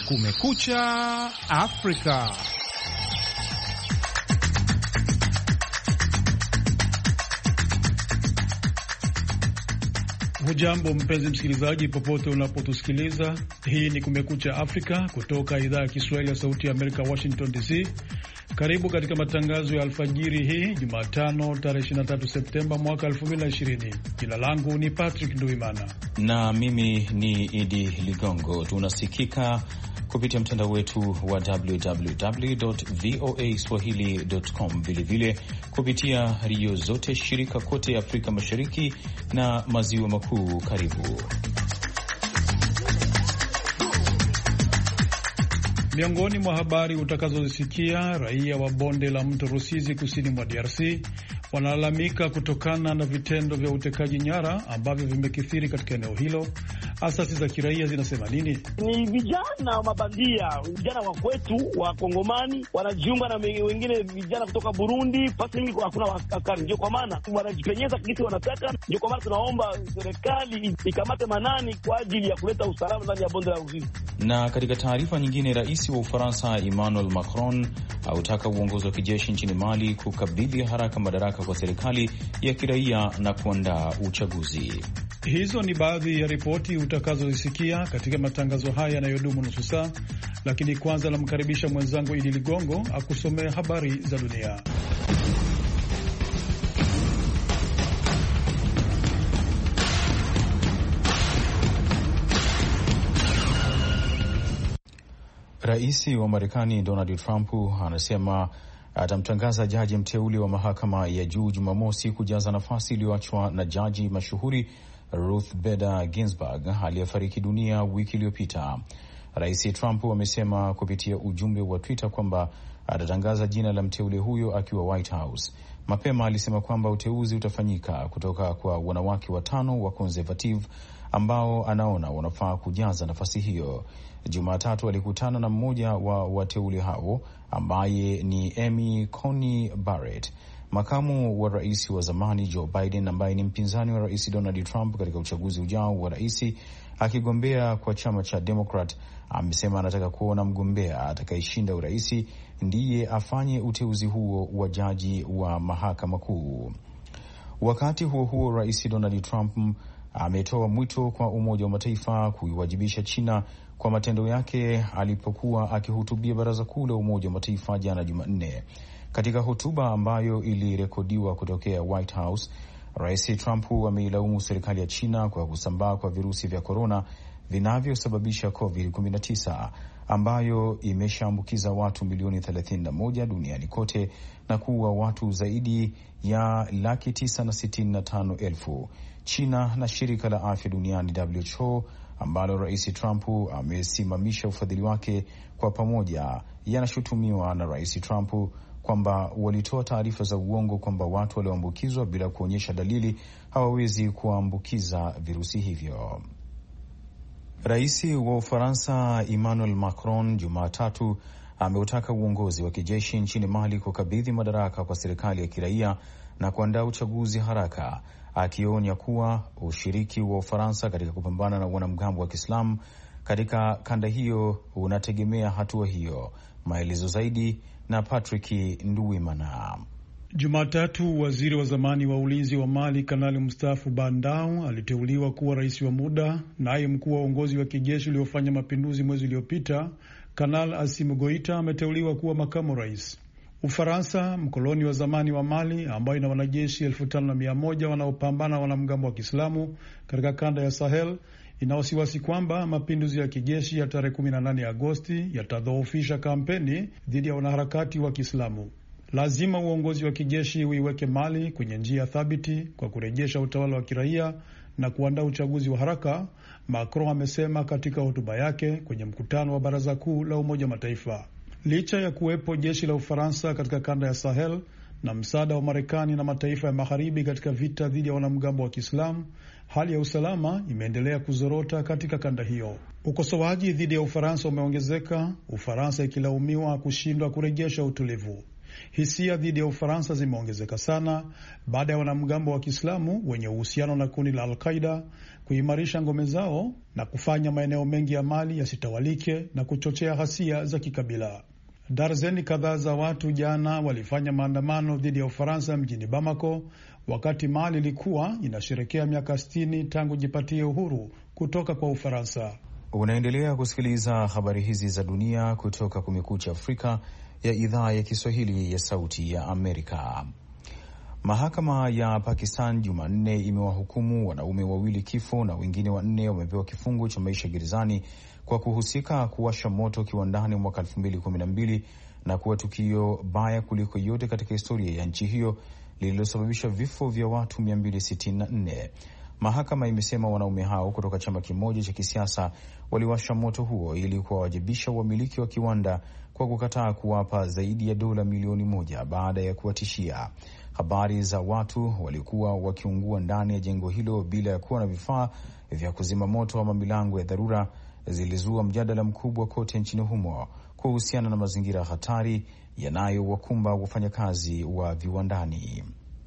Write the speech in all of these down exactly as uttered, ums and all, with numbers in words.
Kumekucha Afrika. Hujambo mpenzi msikilizaji, popote unapotusikiliza. Hii ni Kumekucha Afrika kutoka idhaa ya Kiswahili ya Sauti ya Amerika, Washington D C. Karibu katika matangazo ya alfajiri hii Jumatano tarehe ishirini na tatu Septemba mwaka elfu mbili na ishirini. Jina langu ni Patrick Nduimana na mimi ni Idi Ligongo. Tunasikika kupitia mtandao wetu wa w w w dot v o a swahili dot com, vilevile kupitia redio zote shirika kote Afrika Mashariki na Maziwa Makuu. Karibu. Miongoni mwa habari utakazozisikia, raia wa bonde la mto Rusizi kusini mwa D R C wanalalamika kutokana na vitendo vya utekaji nyara ambavyo vimekithiri katika eneo hilo. Asasi za kiraia zinasema nini? Ni vijana mabandia, vijana wa kwetu wa Kongomani wanajiunga na wengine vijana kutoka Burundi. Pasi mingi hakuna wakakari, ndio kwa maana wanajipenyeza kisi wanataka. Ndio kwa maana tunaomba serikali ikamate manani kwa ajili ya kuleta usalama ndani ya bonde la Rusizi. Na katika taarifa nyingine, rais wa Ufaransa Emmanuel Macron autaka uongozi wa kijeshi nchini Mali kukabidhi haraka madaraka kwa serikali ya kiraia na kuandaa uchaguzi. Hizo ni baadhi ya ripoti utakazozisikia katika matangazo haya yanayodumu nusu saa, lakini kwanza namkaribisha mwenzangu Idi Ligongo akusomea habari za dunia. Rais wa Marekani Donald Trump anasema atamtangaza jaji mteule wa mahakama ya juu Jumamosi kujaza nafasi iliyoachwa na jaji mashuhuri Ruth Bader Ginsburg aliyefariki dunia wiki iliyopita. Rais Trump amesema kupitia ujumbe wa Twitter kwamba atatangaza jina la mteule huyo akiwa White House. Mapema alisema kwamba uteuzi utafanyika kutoka kwa wanawake watano wa conservative ambao anaona wanafaa kujaza nafasi hiyo. Jumatatu alikutana na mmoja wa wateule hao ambaye ni Amy Coney Barrett. Makamu wa rais wa zamani Joe Biden, ambaye ni mpinzani wa rais Donald Trump katika uchaguzi ujao wa rais akigombea kwa chama cha Democrat, amesema anataka kuona mgombea atakayeshinda urais ndiye afanye uteuzi huo wa jaji wa mahakama kuu. Wakati huo huo, rais Donald Trump ametoa mwito kwa Umoja wa Mataifa kuiwajibisha China kwa matendo yake alipokuwa akihutubia Baraza Kuu la Umoja wa Mataifa jana Jumanne. Katika hotuba ambayo ilirekodiwa kutokea White House, Rais Trump ameilaumu serikali ya China kwa kusambaa kwa virusi vya korona vinavyosababisha covid kumi na tisa ambayo imeshaambukiza watu milioni thelathini na moja duniani kote na kuua watu zaidi ya laki tisa na sitini na tano elfu. China na shirika la afya duniani W H O ambalo Rais Trump amesimamisha ufadhili wake kwa pamoja yanashutumiwa na Rais Trump kwamba walitoa taarifa za uongo kwamba watu walioambukizwa bila kuonyesha dalili hawawezi kuambukiza virusi hivyo. Rais wa Ufaransa Emmanuel Macron Jumatatu ameutaka uongozi wa kijeshi nchini Mali kukabidhi madaraka kwa serikali ya kiraia na kuandaa uchaguzi haraka, akionya kuwa ushiriki wa Ufaransa katika kupambana na wanamgambo wa Kiislamu katika kanda hiyo unategemea hatua hiyo. Maelezo zaidi na Patrick Nduwimana. Jumatatu, waziri wa zamani wa ulinzi wa Mali Kanali mstaafu Bandao aliteuliwa kuwa rais wa muda, naye mkuu wa uongozi wa kijeshi uliofanya mapinduzi mwezi uliopita Kanali Assimi Goita ameteuliwa kuwa makamu rais. Ufaransa, mkoloni wa zamani wa Mali ambayo ina wanajeshi elfu tano na mia moja wanaopambana wanamgambo wa Kiislamu katika kanda ya Sahel, ina wasiwasi kwamba mapinduzi ya kijeshi ya tarehe kumi na nane Agosti yatadhoofisha kampeni dhidi ya wanaharakati wa Kiislamu. Lazima uongozi wa kijeshi uiweke Mali kwenye njia thabiti kwa kurejesha utawala wa kiraia na kuandaa uchaguzi wa haraka, Macron amesema katika hotuba yake kwenye mkutano wa Baraza Kuu la Umoja wa Mataifa. Licha ya kuwepo jeshi la Ufaransa katika kanda ya Sahel na msaada wa Marekani na mataifa ya magharibi katika vita dhidi ya wanamgambo wa Kiislamu, hali ya usalama imeendelea kuzorota katika kanda hiyo. Ukosoaji dhidi ya Ufaransa umeongezeka, Ufaransa ikilaumiwa kushindwa kurejesha utulivu. Hisia dhidi ya Ufaransa zimeongezeka sana baada ya wanamgambo wa Kiislamu wenye uhusiano na kundi la Al-Qaida kuimarisha ngome zao na kufanya maeneo mengi ya Mali yasitawalike na kuchochea ghasia za kikabila. Darzeni kadhaa za watu jana walifanya maandamano dhidi ya Ufaransa mjini Bamako wakati Mali ilikuwa inasherekea miaka sitini tangu jipatie uhuru kutoka kwa Ufaransa. Unaendelea kusikiliza habari hizi za dunia kutoka Kumekucha Afrika ya idhaa ya Kiswahili ya Sauti ya Amerika. Mahakama ya Pakistan Jumanne imewahukumu wanaume wawili kifo na wengine wanne wamepewa kifungo cha maisha gerezani kwa kuhusika kuwasha moto kiwandani mwaka elfu mbili kumi na mbili na kuwa tukio baya kuliko yote katika historia ya nchi hiyo lililosababisha vifo vya watu mia mbili sitini na nne. Mahakama imesema wanaume hao kutoka chama kimoja cha kisiasa waliwasha moto huo ili kuwawajibisha wamiliki wa kiwanda kwa kukataa kuwapa zaidi ya dola milioni moja baada ya kuwatishia. Habari za watu walikuwa wakiungua ndani ya jengo hilo bila ya kuwa na vifaa vya kuzima moto ama milango ya dharura zilizua mjadala mkubwa kote nchini humo kuhusiana na mazingira hatari yanayowakumba wafanyakazi wa viwandani.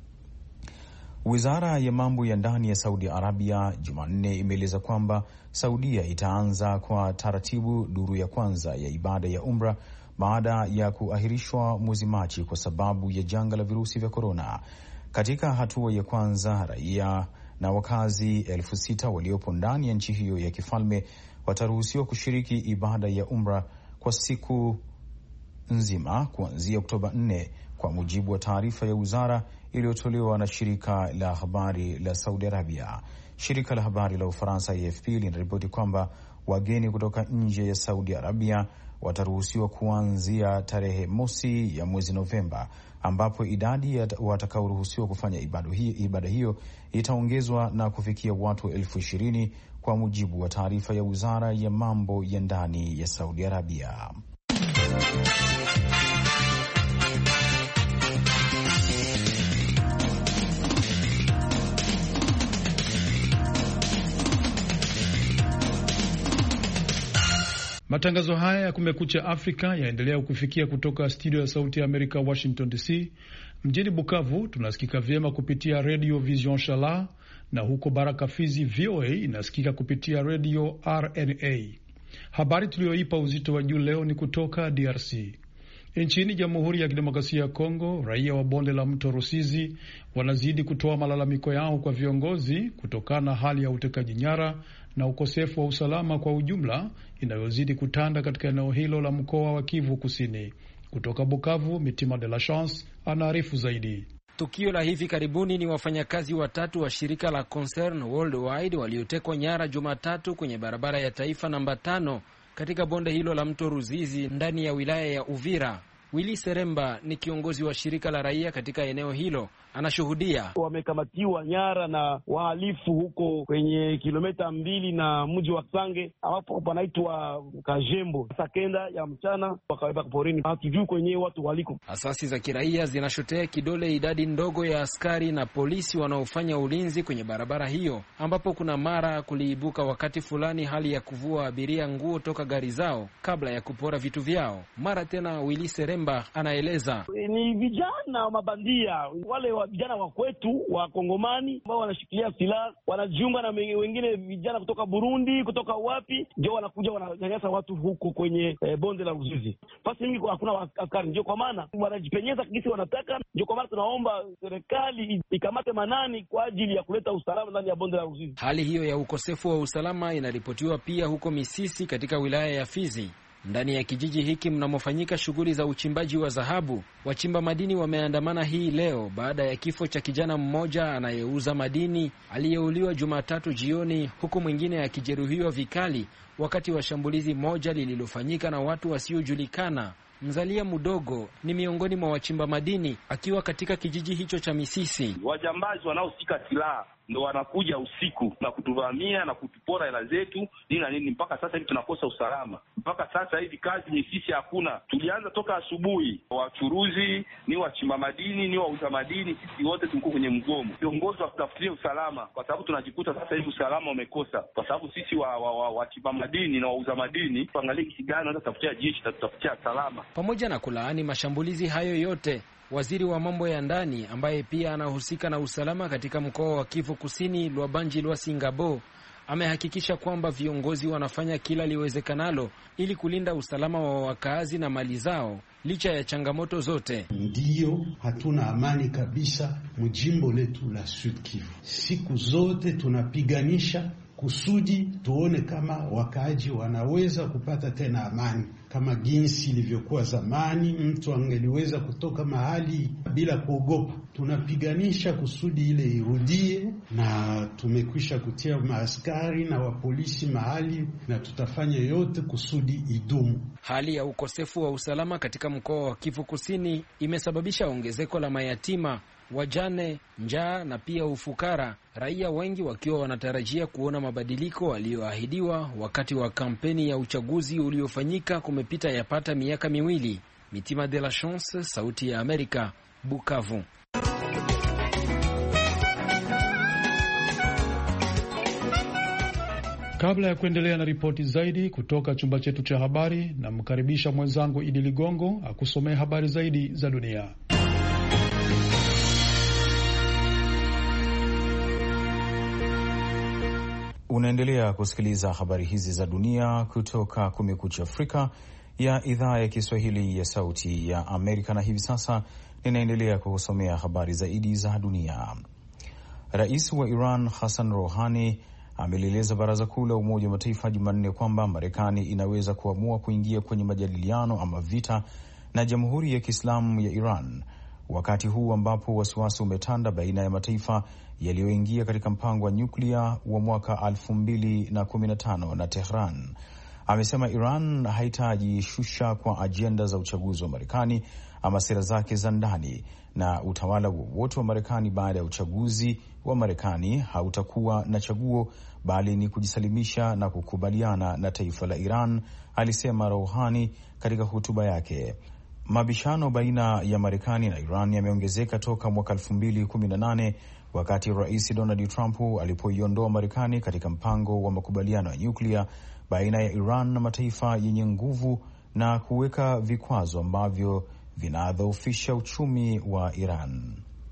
Wizara ya mambo ya ndani ya Saudi Arabia Jumanne imeeleza kwamba Saudia itaanza kwa taratibu duru ya kwanza ya ibada ya Umra baada ya kuahirishwa mwezi Machi kwa sababu ya janga la virusi vya korona. Katika hatua ya kwanza, raia na wakazi elfu sita waliopo ndani ya nchi hiyo ya kifalme wataruhusiwa kushiriki ibada ya Umra kwa siku nzima kuanzia Oktoba nne, kwa mujibu wa taarifa ya wizara iliyotolewa na shirika la habari la Saudi Arabia. Shirika la habari la Ufaransa A F P linaripoti kwamba wageni kutoka nje ya Saudi Arabia wataruhusiwa kuanzia tarehe mosi ya mwezi Novemba, ambapo idadi ya watakaoruhusiwa kufanya ibada hiyo, ibada hiyo itaongezwa na kufikia watu elfu ishirini kwa mujibu wa taarifa ya wizara ya mambo ya ndani ya Saudi Arabia. Matangazo haya ya Kumekucha Afrika yaendelea kufikia kutoka studio ya Sauti ya Amerika, Washington D C. Mjini Bukavu tunasikika vyema kupitia Radio Vision Shala, na huko Baraka Fizi V O A inasikika kupitia Radio R N A. Habari tuliyoipa uzito wa juu leo ni kutoka D R C. Nchini Jamhuri ya Kidemokrasia ya Kongo, raia wa bonde la mto Rusizi wanazidi kutoa malalamiko yao kwa viongozi kutokana na hali ya utekaji nyara na ukosefu wa usalama kwa ujumla inayozidi kutanda katika eneo hilo la mkoa wa Kivu Kusini. Kutoka Bukavu, Mitima de la Chance anaarifu zaidi. Tukio la hivi karibuni ni wafanyakazi watatu wa shirika la Concern Worldwide waliotekwa nyara Jumatatu kwenye barabara ya taifa namba tano katika bonde hilo la mto Ruzizi ndani ya wilaya ya Uvira. Willy Seremba ni kiongozi wa shirika la raia katika eneo hilo, anashuhudia. Wamekamatiwa nyara na wahalifu huko kwenye kilomita mbili na mji wa Sange, hapo panaitwa Kajembo. Saa kenda ya mchana wakaweka porini, hatujui kwenye watu waliko. Asasi za kiraia zinashotea kidole idadi ndogo ya askari na polisi wanaofanya ulinzi kwenye barabara hiyo, ambapo kuna mara kuliibuka wakati fulani hali ya kuvua abiria nguo toka gari zao kabla ya kupora vitu vyao. Mara tena Willy Seremba anaeleza, ni vijana mabandia wale wa vijana wa kwetu wa Kongomani ambao wanashikilia silaha, wanajiunga na wengine vijana kutoka Burundi, kutoka wapi, ndio wanakuja wananyanyasa watu huko kwenye eh, bonde la Ruzizi. Basi mingi hakuna askari, ndio kwa maana wanajipenyeza kisi wanataka. Ndio kwa maana tunaomba serikali ikamate manani kwa ajili ya kuleta usalama ndani ya bonde la Ruzizi. Hali hiyo ya ukosefu wa usalama inaripotiwa pia huko Misisi katika wilaya ya Fizi. Ndani ya kijiji hiki mnamofanyika shughuli za uchimbaji wa dhahabu, wachimba madini wameandamana hii leo baada ya kifo cha kijana mmoja anayeuza madini aliyeuliwa Jumatatu jioni, huku mwingine akijeruhiwa vikali wakati wa shambulizi moja lililofanyika na watu wasiojulikana. Mzalia Mudogo ni miongoni mwa wachimba madini akiwa katika kijiji hicho cha Misisi. Wajambazi wanaoshika silaha ndo wanakuja usiku na kutuvamia na kutupora hela zetu nini na nini, mpaka sasa hivi tunakosa usalama. mpaka sasa hivi kazi ni sisi hakuna. Tulianza toka asubuhi, wachuruzi ni wachimba madini ni wauza madini, sisi wote tulikuwa kwenye mgomo. Viongozi wakutafutie usalama, kwa sababu tunajikuta sasa hivi usalama umekosa, kwa sababu sisi wa wachimba wa, wa madini na wauza madini tuangalie kisi gani wanaweza tafutia jeshi tutafutia salama. Pamoja na kulaani mashambulizi hayo yote, waziri wa mambo ya ndani ambaye pia anahusika na usalama katika mkoa wa Kivu Kusini, Lwabanji Lwasingabo, amehakikisha kwamba viongozi wanafanya kila liwezekanalo ili kulinda usalama wa wakazi na mali zao licha ya changamoto zote. Ndiyo, hatuna amani kabisa mjimbo letu la Sud Kivu. Siku zote tunapiganisha kusudi tuone kama wakaaji wanaweza kupata tena amani kama jinsi ilivyokuwa zamani, mtu angeliweza kutoka mahali bila kuogopa. Tunapiganisha kusudi ile irudie, na tumekwisha kutia maaskari na wapolisi mahali, na tutafanya yote kusudi idumu. Hali ya ukosefu wa usalama katika mkoa wa Kivu Kusini imesababisha ongezeko la mayatima, wajane, njaa na pia ufukara, raia wengi wakiwa wanatarajia kuona mabadiliko walioahidiwa wakati wa kampeni ya uchaguzi uliofanyika kumepita yapata miaka miwili. Mitima de la Chance, Sauti ya Amerika, Bukavu. Kabla ya kuendelea na ripoti zaidi kutoka chumba chetu cha habari, namkaribisha mwenzangu Idi Ligongo akusomea habari zaidi za dunia. Unaendelea kusikiliza habari hizi za dunia kutoka Kumekucha Afrika ya idhaa ya Kiswahili ya Sauti ya Amerika, na hivi sasa ninaendelea kukusomea habari zaidi za dunia. Rais wa Iran Hassan Rouhani amelieleza Baraza Kuu la Umoja wa Mataifa Jumanne kwamba Marekani inaweza kuamua kuingia kwenye majadiliano ama vita na Jamhuri ya Kiislamu ya Iran wakati huu ambapo wasiwasi umetanda baina ya mataifa yaliyoingia katika mpango wa nyuklia wa mwaka elfu mbili na kumi na tano na Tehran. Amesema Iran haitajishusha kwa ajenda za uchaguzi wa Marekani ama sera zake za ndani, na utawala wowote wa Marekani baada ya uchaguzi wa Marekani hautakuwa na chaguo bali ni kujisalimisha na kukubaliana na taifa la Iran, alisema Rouhani katika hotuba yake. Mabishano baina ya Marekani na Iran yameongezeka toka mwaka elfu mbili kumi na nane wakati Rais Donald Trump alipoiondoa Marekani katika mpango wa makubaliano ya nyuklia baina ya Iran na mataifa yenye nguvu na kuweka vikwazo ambavyo vinadhoofisha uchumi wa Iran.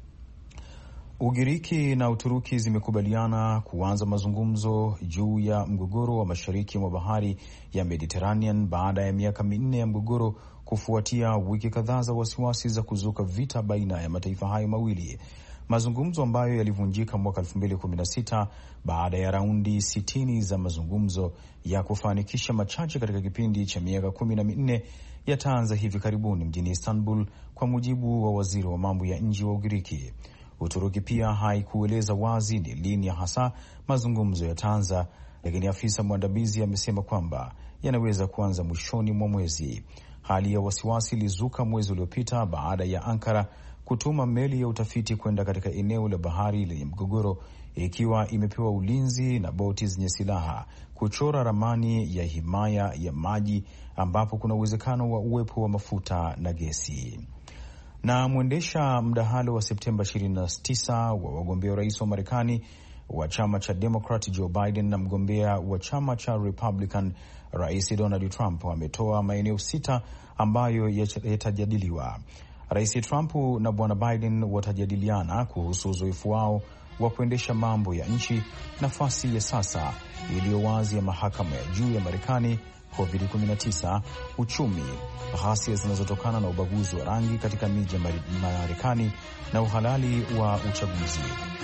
Ugiriki na Uturuki zimekubaliana kuanza mazungumzo juu ya mgogoro wa mashariki mwa bahari ya Mediterranean baada ya miaka minne ya mgogoro kufuatia wiki kadhaa za wasiwasi za kuzuka vita baina ya mataifa hayo mawili. Mazungumzo ambayo yalivunjika mwaka elfu mbili kumi na sita baada ya raundi sitini za mazungumzo ya kufanikisha machache katika kipindi cha miaka kumi na minne yataanza hivi karibuni mjini Istanbul, kwa mujibu wa waziri wa mambo ya nje wa Ugiriki. Uturuki pia haikueleza wazi ni lini hasa mazungumzo yataanza, lakini afisa mwandamizi amesema kwamba yanaweza kuanza mwishoni mwa mwezi. Hali ya wasiwasi ilizuka mwezi uliopita baada ya Ankara kutuma meli ya utafiti kwenda katika eneo la bahari lenye mgogoro, ikiwa imepewa ulinzi na boti zenye silaha kuchora ramani ya himaya ya maji ambapo kuna uwezekano wa uwepo wa mafuta na gesi. Na mwendesha mdahalo wa Septemba ishirini na tisa wa wagombea rais wa Marekani wa chama cha Democrat Joe Biden na mgombea wa chama cha Republican Rais Donald Trump ametoa maeneo sita ambayo yatajadiliwa. Rais Trump na bwana Biden watajadiliana kuhusu uzoefu wao wa kuendesha mambo ya nchi, nafasi ya sasa iliyo wazi ya mahakama ya juu ya Marekani, covid kumi na tisa, uchumi, ghasia zinazotokana na ubaguzi wa rangi katika miji ya Marekani na uhalali wa uchaguzi.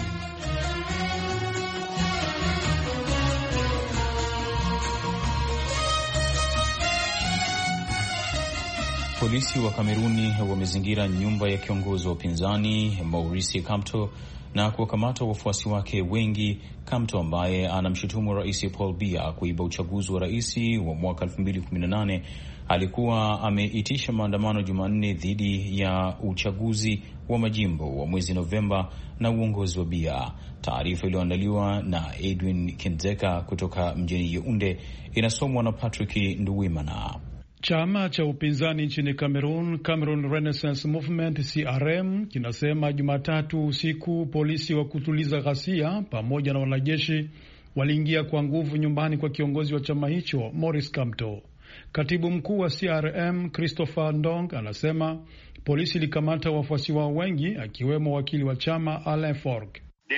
Polisi wa Kameruni wamezingira nyumba ya kiongozi wa upinzani Maurice Kamto na kuwakamata wafuasi wake wengi. Kamto ambaye anamshutumu Rais Paul Biya kuiba uchaguzi wa rais wa mwaka elfu mbili kumi na nane alikuwa ameitisha maandamano Jumanne dhidi ya uchaguzi wa majimbo wa mwezi Novemba na uongozi wa Biya. Taarifa iliyoandaliwa na Edwin Kinzeka kutoka mjini Yaounde inasomwa na Patrick Nduwimana. Chama cha upinzani nchini Cameroon, Cameroon Renaissance Movement C R M, kinasema Jumatatu usiku polisi wa kutuliza ghasia pamoja na wanajeshi waliingia kwa nguvu nyumbani kwa kiongozi wa chama hicho Maurice Kamto. Katibu mkuu wa C R M Christopher Ndong anasema polisi ilikamata wafuasi wao wengi akiwemo wakili wa chama Alain Forgue.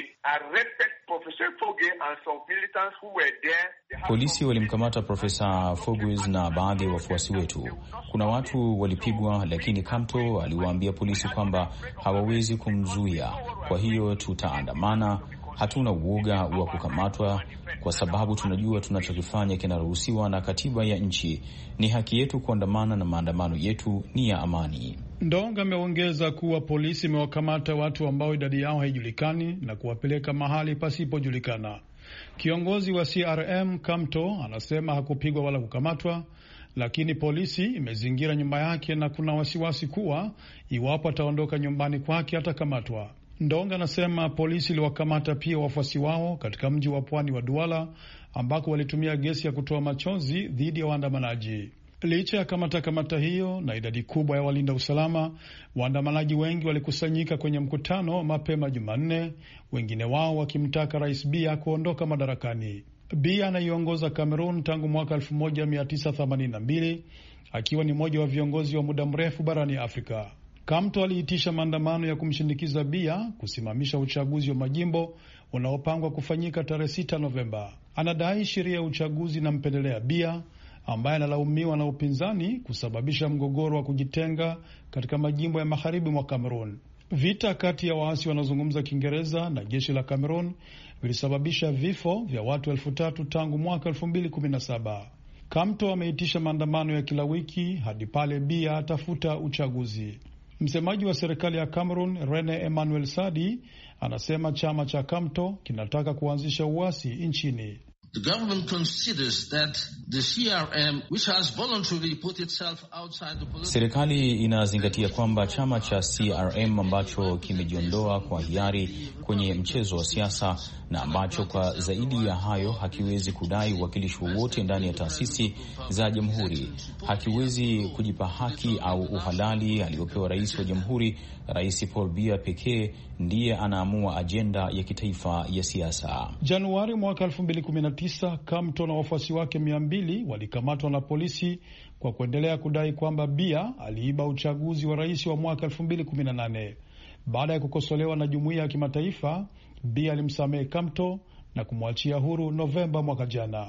Polisi walimkamata Profesa Forgues na baadhi ya wafuasi wetu. Kuna watu walipigwa, lakini Kamto aliwaambia polisi kwamba hawawezi kumzuia, kwa hiyo tutaandamana. Hatuna uoga wa kukamatwa kwa sababu tunajua tunachokifanya kinaruhusiwa na katiba ya nchi. Ni haki yetu kuandamana na maandamano yetu ni ya amani. Ndonga ameongeza kuwa polisi imewakamata watu ambao idadi yao haijulikani na kuwapeleka mahali pasipojulikana. Kiongozi wa C R M Kamto anasema hakupigwa wala kukamatwa, lakini polisi imezingira nyumba yake na kuna wasiwasi kuwa iwapo ataondoka nyumbani kwake atakamatwa. Ndonga anasema polisi iliwakamata pia wafuasi wao katika mji wa pwani wa Douala ambako walitumia gesi ya kutoa machozi dhidi ya waandamanaji. Licha ya kamata kamata hiyo na idadi kubwa ya walinda usalama, waandamanaji wengi walikusanyika kwenye mkutano mapema Jumanne, wengine wao wakimtaka Rais Biya kuondoka madarakani. Biya anaiongoza Cameroon tangu mwaka elfu moja mia tisa themanini na mbili akiwa ni mmoja wa viongozi wa muda mrefu barani Afrika. Kamto aliitisha maandamano ya kumshinikiza Biya kusimamisha uchaguzi wa majimbo unaopangwa kufanyika tarehe sita Novemba. Anadai sheria ya uchaguzi inampendelea Biya ambaye analaumiwa na upinzani kusababisha mgogoro wa kujitenga katika majimbo ya magharibi mwa Cameroon. Vita kati ya waasi wanaozungumza Kiingereza na jeshi la Cameroon vilisababisha vifo vya watu elfu tatu tangu mwaka elfu mbili kumi na saba. Kamto ameitisha maandamano ya kila wiki hadi pale Biya atafuta uchaguzi. Msemaji wa serikali ya Cameroon, Rene Emmanuel Sadi, anasema chama cha Kamto kinataka kuanzisha uasi nchini. The government considers that the C R M, which has voluntarily put itself outside the political... Serikali inazingatia kwamba chama cha C R M ambacho kimejiondoa kwa hiari kwenye mchezo wa siasa na ambacho kwa zaidi ya hayo hakiwezi kudai uwakilishi wowote ndani ya taasisi za jamhuri, hakiwezi kujipa haki au uhalali aliopewa rais wa jamhuri. Rais Paul Biya pekee ndiye anaamua ajenda ya kitaifa ya siasa. Januari mwaka elfu mbili kumi na tisa, Kamto na wafuasi wake mia mbili walikamatwa na polisi kwa kuendelea kudai kwamba Biya aliiba uchaguzi wa rais wa mwaka elfu mbili kumi na nane. Baada ya kukosolewa na jumuiya ya kimataifa, Biya alimsamehe Kamto na kumwachia huru Novemba mwaka jana.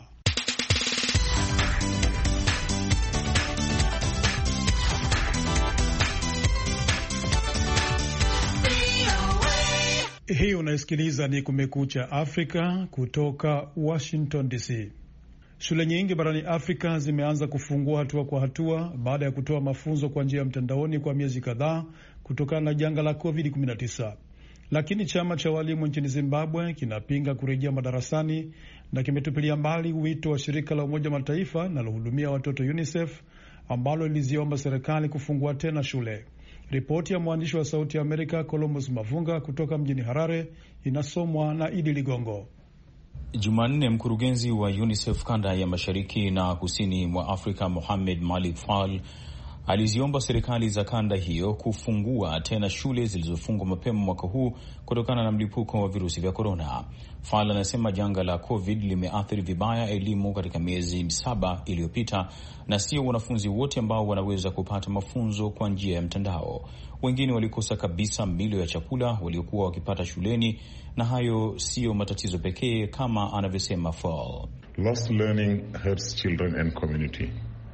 Hii unaisikiliza ni Kumekucha Afrika kutoka Washington D C. Shule nyingi barani Afrika zimeanza kufungua hatua kwa hatua baada ya kutoa mafunzo kwa njia ya mtandaoni kwa miezi kadhaa kutokana na janga la covid kumi na tisa. Lakini chama cha walimu nchini Zimbabwe kinapinga kurejea madarasani na kimetupilia mbali wito wa shirika la Umoja Mataifa linalohudumia watoto UNICEF ambalo liliziomba serikali kufungua tena shule. Ripoti ya mwandishi wa Sauti ya Amerika Columbus Mavunga kutoka mjini Harare inasomwa na Idi Ligongo. Jumanne, mkurugenzi wa UNICEF kanda ya mashariki na kusini mwa Afrika Mohamed Malik Fall aliziomba serikali za kanda hiyo kufungua tena shule zilizofungwa mapema mwaka huu kutokana na mlipuko wa virusi vya korona. Fall anasema janga la COVID limeathiri vibaya elimu katika miezi saba iliyopita, na sio wanafunzi wote ambao wanaweza kupata mafunzo kwa njia ya mtandao. Wengine walikosa kabisa milo ya chakula waliokuwa wakipata shuleni, na hayo sio matatizo pekee kama anavyosema Fall. Lost learning hurts children and community.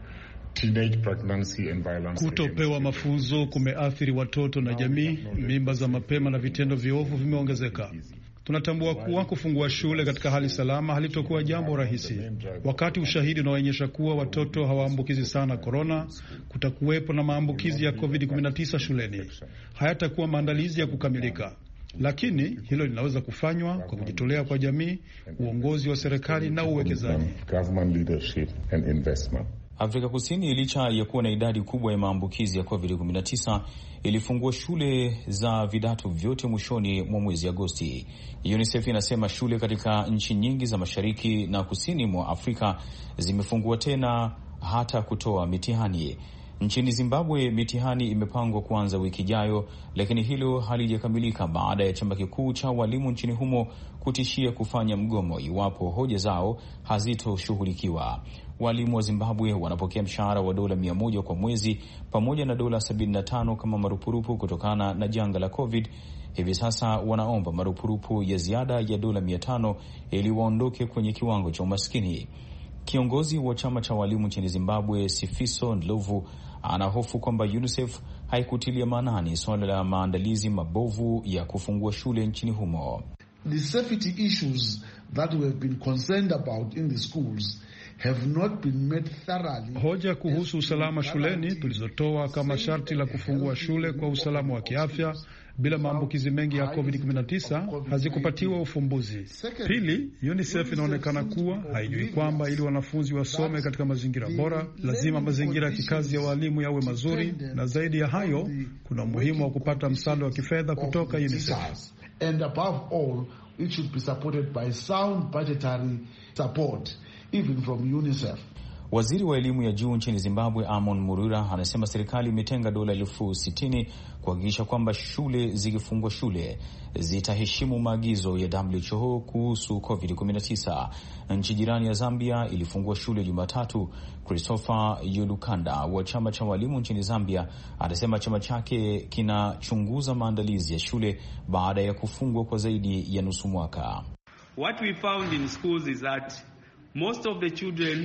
Kutopewa mafunzo kumeathiri watoto na jamii. Mimba za mapema na vitendo viovu vimeongezeka. Tunatambua kuwa kufungua shule katika hali salama halitokuwa jambo rahisi. Wakati ushahidi unaonyesha kuwa watoto hawaambukizi sana korona, kutakuwepo na maambukizi ya covid kumi na tisa shuleni. Hayatakuwa maandalizi ya kukamilika, lakini hilo linaweza kufanywa kwa kujitolea kwa jamii, uongozi wa serikali na uwekezaji. Afrika Kusini, licha ya kuwa na idadi kubwa ya maambukizi ya covid kumi na tisa, ilifungua shule za vidato vyote mwishoni mwa mwezi Agosti. UNICEF inasema shule katika nchi nyingi za mashariki na kusini mwa Afrika zimefungua tena hata kutoa mitihani. Nchini Zimbabwe mitihani imepangwa kuanza wiki ijayo, lakini hilo halijakamilika baada ya chama kikuu cha walimu nchini humo kutishia kufanya mgomo iwapo hoja zao hazitoshughulikiwa. Walimu wa Zimbabwe wanapokea mshahara wa dola mia moja kwa mwezi pamoja na dola sabini na tano kama marupurupu kutokana na janga la COVID. Hivi sasa wanaomba marupurupu ya ziada ya dola mia tano ili waondoke kwenye kiwango cha umaskini. Kiongozi wa chama cha walimu nchini Zimbabwe, Sifiso Ndlovu, anahofu kwamba UNICEF haikutilia maanani suala la maandalizi mabovu ya kufungua shule nchini humo. The safety issues that we have been concerned about in the schools have not been made thoroughly. Hoja kuhusu usalama shuleni tulizotoa kama sharti la kufungua shule kwa usalama wa kiafya bila maambukizi mengi ya covid kumi na tisa hazikupatiwa ufumbuzi. Pili, UNICEF inaonekana kuwa haijui kwamba ili wanafunzi wasome katika mazingira bora, lazima mazingira ya kikazi ya walimu yawe mazuri, na zaidi ya hayo, kuna umuhimu wa kupata msaada wa kifedha kutoka UNICEF. And above all, it should be supported by sound budgetary support, even from UNICEF. Waziri wa elimu ya juu nchini Zimbabwe, Amon Murura, anasema serikali imetenga dola elfu sitini kuhakikisha kwamba shule zikifungwa shule zitaheshimu maagizo ya W H O kuhusu covid kumi na tisa. Nchi jirani ya Zambia ilifungua shule Jumatatu. Christopher Yolukanda wa chama cha walimu nchini Zambia anasema chama chake kinachunguza maandalizi ya shule baada ya kufungwa kwa zaidi ya nusu mwaka. What we found in schools is that most of the children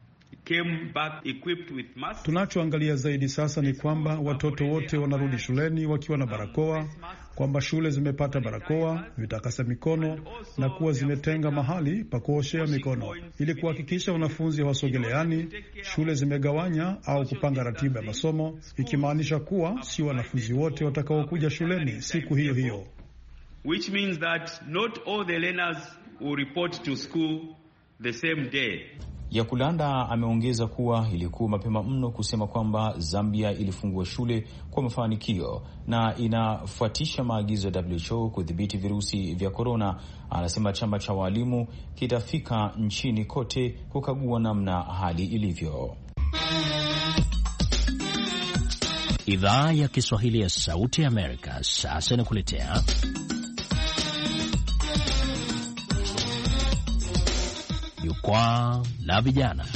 came back equipped with masks. Tunachoangalia zaidi sasa ni kwamba watoto wote wanarudi shuleni wakiwa na barakoa, kwamba shule zimepata barakoa, vitakasa mikono na kuwa zimetenga mahali pa kuoshea mikono ili kuhakikisha wanafunzi hawasogeleani. Shule zimegawanya au kupanga ratiba ya masomo, ikimaanisha kuwa si wanafunzi wote watakaokuja shuleni siku hiyo hiyo. Which means that not all the learners will report to school the same day. Yakulanda ameongeza kuwa ilikuwa mapema mno kusema kwamba Zambia ilifungua shule kwa mafanikio na inafuatisha maagizo ya W H O kudhibiti virusi vya korona. Anasema chama cha walimu kitafika nchini kote kukagua namna hali ilivyo. Idhaa ya Kiswahili ya Sauti ya Amerika sasa inakuletea Jukwaa la Vijana.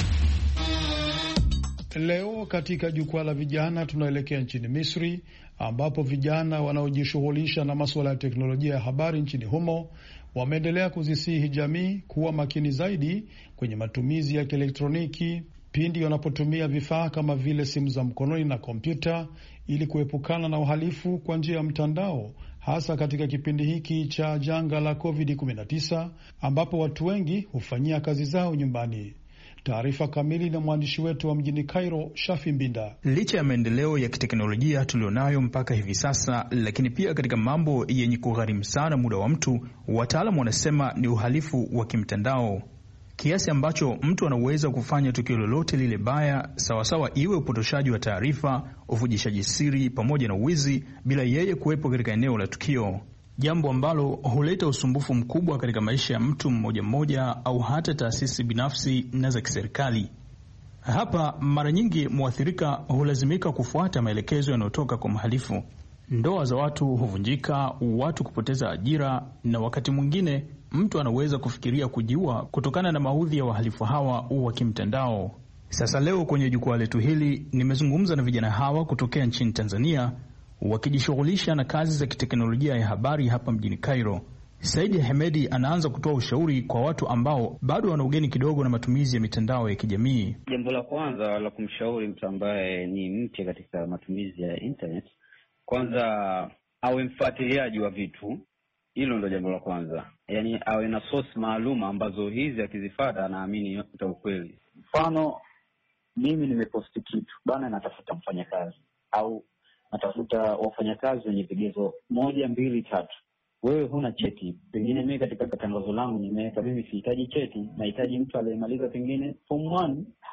Leo katika Jukwaa la Vijana tunaelekea nchini Misri, ambapo vijana wanaojishughulisha na masuala ya teknolojia ya habari nchini humo wameendelea kuzisihi jamii kuwa makini zaidi kwenye matumizi ya kielektroniki pindi wanapotumia vifaa kama vile simu za mkononi na kompyuta ili kuepukana na uhalifu kwa njia ya mtandao, hasa katika kipindi hiki cha janga la covid kumi na tisa ambapo watu wengi hufanyia kazi zao nyumbani. Taarifa kamili na mwandishi wetu wa mjini Cairo, Shafi Mbinda. Licha ya maendeleo ya kiteknolojia tulionayo mpaka hivi sasa, lakini pia katika mambo yenye kugharimu sana muda wa mtu, wataalamu wanasema ni uhalifu wa kimtandao, kiasi ambacho mtu anaweza kufanya tukio lolote lile baya, sawasawa iwe upotoshaji wa taarifa, uvujishaji siri pamoja na uwizi, bila yeye kuwepo katika eneo la tukio, jambo ambalo huleta usumbufu mkubwa katika maisha ya mtu mmoja mmoja au hata taasisi binafsi na za kiserikali. Hapa mara nyingi mwathirika hulazimika kufuata maelekezo yanayotoka kwa mhalifu. Ndoa za watu huvunjika, watu kupoteza ajira, na wakati mwingine mtu anaweza kufikiria kujiua kutokana na maudhi ya wahalifu hawa wa kimtandao. Sasa leo kwenye jukwaa letu hili nimezungumza na vijana hawa kutokea nchini Tanzania wakijishughulisha na kazi za kiteknolojia ya habari hapa mjini Cairo. Saidi Hemedi anaanza kutoa ushauri kwa watu ambao bado wana ugeni kidogo na matumizi ya mitandao ya kijamii. Jambo la kwanza la kumshauri mtu ambaye ni mpya katika matumizi ya internet, kwanza awe mfuatiliaji wa vitu. Hilo ndio jambo la kwanza. Yaani awe na source maalum ambazo hizi akizifuata anaamini yote ukweli. Mfano, mimi nimeposti kitu, bana natafuta mfanyakazi au natafuta wafanyakazi wenye vigezo moja, mbili, tatu. Wewe huna cheti. Pengine mimi katika tangazo langu nimeweka mimi sihitaji cheti, nahitaji mtu aliyemaliza pengine form one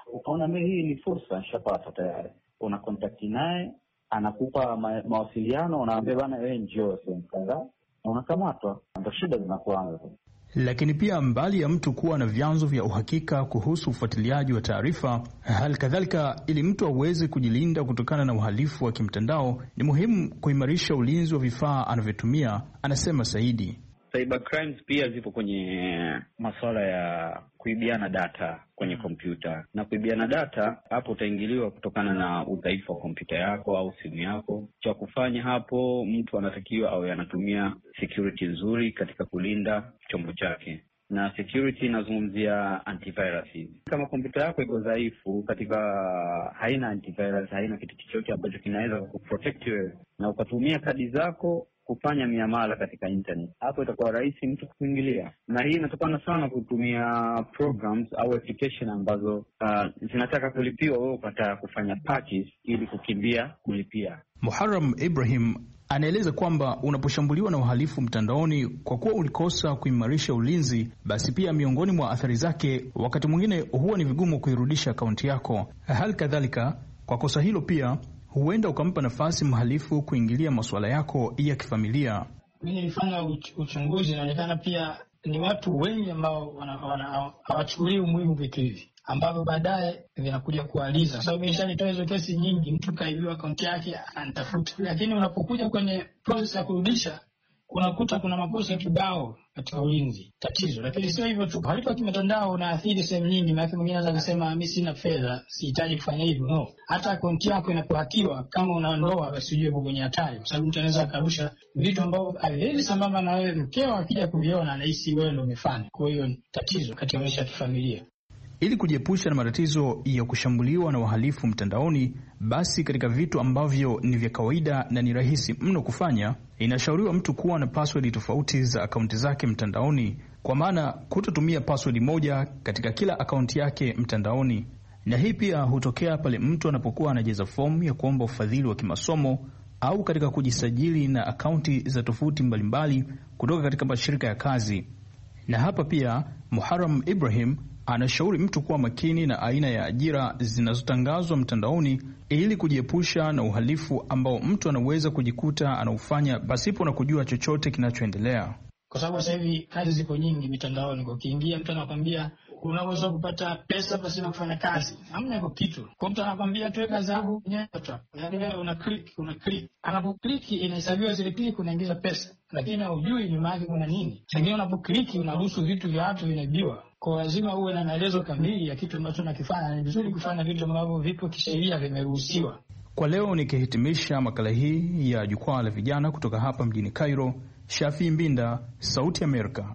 ukaona mimi hii ni fursa nishapata tayari, una contact naye, anakupa ma, mawasiliano, unaambia bana wewe njoo sehemu kadhaa, na unakamatwa. Ndio shida zinakuanza. Lakini pia mbali ya mtu kuwa na vyanzo vya uhakika kuhusu ufuatiliaji wa taarifa, hali kadhalika, ili mtu aweze kujilinda kutokana na uhalifu wa kimtandao, ni muhimu kuimarisha ulinzi wa vifaa anavyotumia, anasema Saidi. Cyber crimes pia zipo kwenye masuala ya kuibiana data kwenye kompyuta, na kuibiana data hapo utaingiliwa kutokana na udhaifu wa kompyuta yako au simu yako. Cha kufanya hapo, mtu anatakiwa awe anatumia security nzuri katika kulinda chombo chake, na security inazungumzia antivirus. Kama kompyuta yako iko dhaifu katika haina antivirus, haina kitu chochote ambacho kinaweza kuprotect wewe, na ukatumia kadi zako kufanya miamala katika internet, hapo itakuwa rahisi mtu kuingilia. Na hii inatokana sana kutumia programs au application ambazo uh, zinataka kulipiwa, wewe ukataka kufanya purchase ili kukimbia kulipia. Muharram Ibrahim anaeleza kwamba unaposhambuliwa na uhalifu mtandaoni, kwa kuwa ulikosa kuimarisha ulinzi, basi pia miongoni mwa athari zake, wakati mwingine huwa ni vigumu kuirudisha akaunti yako. Hali kadhalika, kwa kosa hilo pia huenda ukampa nafasi mhalifu kuingilia masuala yako ya kifamilia. Mimi nilifanya uchunguzi, inaonekana pia ni watu wengi ambao hawachukulii umuhimu vitu hivi, ambavyo baadaye vinakuja kualiza. Kwa sababu nishanitoa hizo kesi nyingi, mtu kaibiwa akaunti yake anatafuta, lakini unapokuja kwenye process ya kurudisha, unakuta kuna makosa kibao katika ulinzi, tatizo. Lakini sio hivyo tu, uhalifu wa kimatandao unaathiri sehemu nyingi. Maana mwingine anaweza kusema mimi sina fedha, sihitaji kufanya hivyo. No, hata akaunti yako inapohakiwa, kama una ndoa, basi ujue uko kwenye hatari, kwa sababu mtu anaweza akarusha vitu ambavyo haviwezi sambamba na wewe. Mkeo akija kuviona anahisi wewe ndio umefanya. Kwa hiyo ni tatizo katika maisha ya kifamilia. Ili kujiepusha na matatizo ya kushambuliwa na wahalifu mtandaoni, basi katika vitu ambavyo ni vya kawaida na ni rahisi mno kufanya, inashauriwa mtu kuwa na password tofauti za akaunti zake mtandaoni, kwa maana kutotumia password moja katika kila akaunti yake mtandaoni. Na hii pia hutokea pale mtu anapokuwa anajaza fomu ya kuomba ufadhili wa kimasomo au katika kujisajili na akaunti za tofauti mbalimbali kutoka katika mashirika ya kazi. Na hapa pia Muharram Ibrahim anashauri mtu kuwa makini na aina ya ajira zinazotangazwa mtandaoni ili kujiepusha na uhalifu ambao mtu anaweza kujikuta anaufanya pasipo na kujua chochote kinachoendelea. Kwa sababu sasa hivi kazi ziko nyingi mitandaoni. Kwa ukiingia, mtu anakuambia unaweza kupata pesa basi na kufanya kazi. Hamna hivyo kitu. Kwa mtu anakuambia tuwe kazi yako nyota. Yaani una click, una click. Anapoclick inahesabiwa zile click, unaingiza pesa. Lakini hujui nyuma yake kuna nini. Lakini unapoclick unaruhusu vitu vya watu vinaibiwa. Kwa lazima uwe na maelezo kamili ya kitu ambacho unakifanya. Ni vizuri kufanya vitu ambavyo vipo kisheria, vimeruhusiwa. Kwa leo nikihitimisha makala hii ya Jukwaa la Vijana kutoka hapa mjini Cairo, Shafi Mbinda, Sauti Amerika.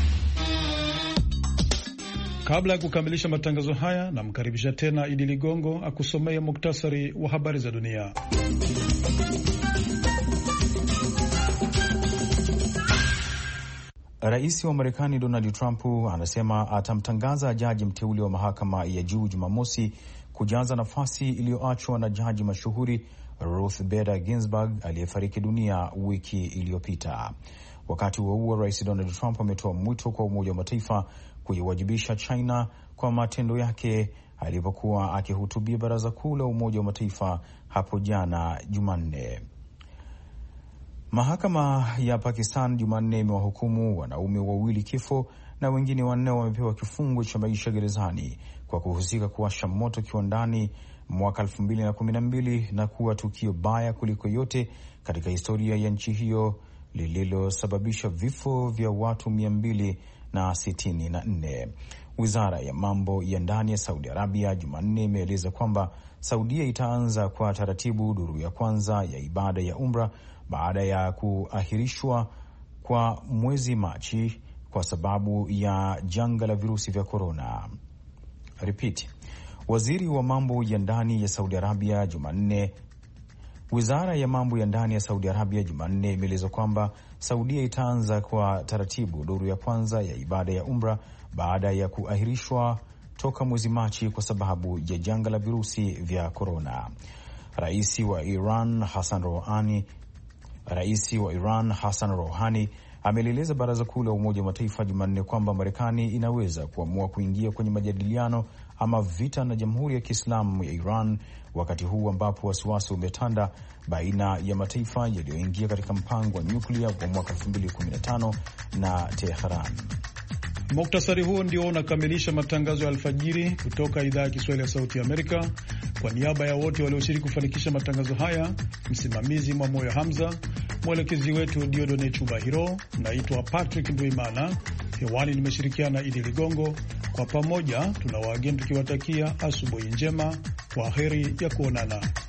Kabla ya kukamilisha matangazo haya, namkaribisha tena Idi Ligongo akusomea muktasari wa habari za dunia. Rais wa Marekani Donald Trump anasema atamtangaza jaji mteule wa mahakama ya juu Jumamosi kujaza nafasi iliyoachwa na jaji mashuhuri Ruth Bader Ginsburg aliyefariki dunia wiki iliyopita. Wakati huo huo, Rais Donald Trump ametoa mwito kwa Umoja wa Mataifa kuiwajibisha China kwa matendo yake alipokuwa akihutubia Baraza Kuu la Umoja wa Mataifa hapo jana Jumanne. Mahakama ya Pakistan Jumanne imewahukumu wanaume wawili kifo na wengine wanne wamepewa kifungo cha maisha gerezani kwa kuhusika kuwasha moto kiwandani mwaka elfu mbili na kumi na mbili na kuwa tukio baya kuliko yote katika historia ya nchi hiyo lililosababisha vifo vya watu mia mbili na sitini na nne. Wizara ya mambo ya ndani ya Saudi Arabia Jumanne imeeleza kwamba Saudia itaanza kwa taratibu duru ya kwanza ya ibada ya Umra baada ya kuahirishwa kwa mwezi Machi kwa sababu ya janga la virusi vya korona. Repeat. Waziri wa mambo ya ndani ya Saudi Arabia Jumanne Wizara ya mambo ya ndani ya Saudi Arabia Jumanne imeeleza kwamba Saudia itaanza kwa taratibu duru ya kwanza ya ibada ya Umra baada ya kuahirishwa toka mwezi Machi kwa sababu ya janga la virusi vya korona. Rais wa Iran Hassan Rouhani Rais wa Iran Hassan Rouhani amelieleza Baraza Kuu la Umoja wa Mataifa Jumanne kwamba Marekani inaweza kuamua kuingia kwenye majadiliano ama vita na Jamhuri ya Kiislamu ya Iran, wakati huu ambapo wasiwasi umetanda baina ya mataifa yaliyoingia katika mpango wa nyuklia wa mwaka elfu mbili kumi na tano na Tehran. Muktasari huo ndio unakamilisha matangazo ya alfajiri kutoka idhaa ya Kiswahili ya Sauti ya Amerika. Kwa niaba ya wote walioshiriki kufanikisha matangazo haya, msimamizi Mwamoyo Hamza, mwelekezi wetu Diodone Chubahiro, naitwa Patrick Ndwimana. Hewani nimeshirikiana Idi Ligongo. Kwa pamoja tunawaageni tukiwatakia asubuhi njema. Kwa heri ya kuonana.